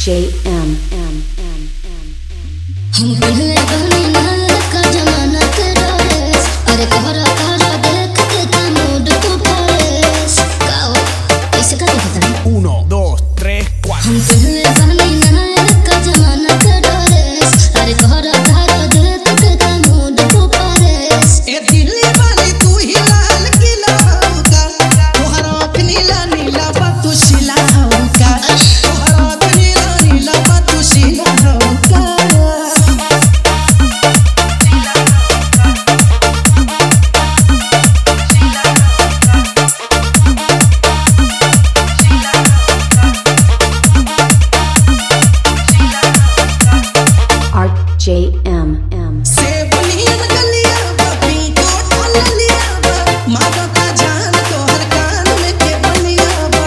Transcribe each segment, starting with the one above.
RJM. हम पहले बनी ना का जमाना तेरा रेस अरे कहरा कहरा देख के का मूड को परेस गाओ ऐसे का कहता है 1, 2, 3, 4 हम पहले बनी ना का जमाना तेरा रेस अरे कहरा कहरा देख के का मूड को परेस ए दिल्ली वाली तू ही लाल किला होगा तोहरा आँख नीला नीला बा तू शिला होगा तोहरा आँख नीला नीला बा तू शिला होगा RJM. से बनियन गलिया बा पिंको ढोलिया बा मारो का जान तोहर कान में के बनिया बा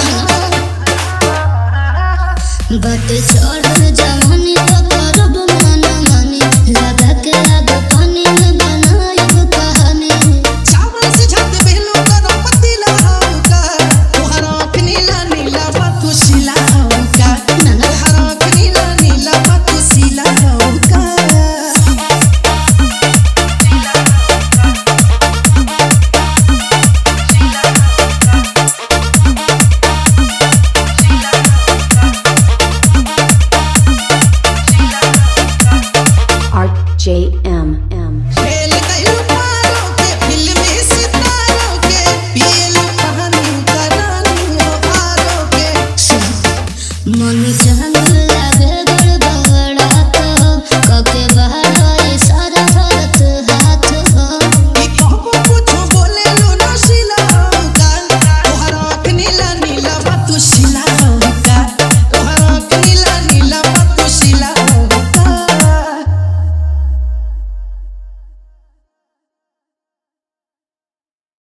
बट चढ़ जवानी तो करब माना मानी लगा के आग पानी में बनायब कहानी चावल से झट बेलो करो पतीला होगा तोहरा आँख नीला नीला बा तू शिला होगा तोहरा आँख नीला नीला बा तू शिला होगा RJM. खेल गइल पारों के फिल्मी सितारों के पियल कहानी करानी हो आरों के मन चंग लगे बड़ बड़ा तो कके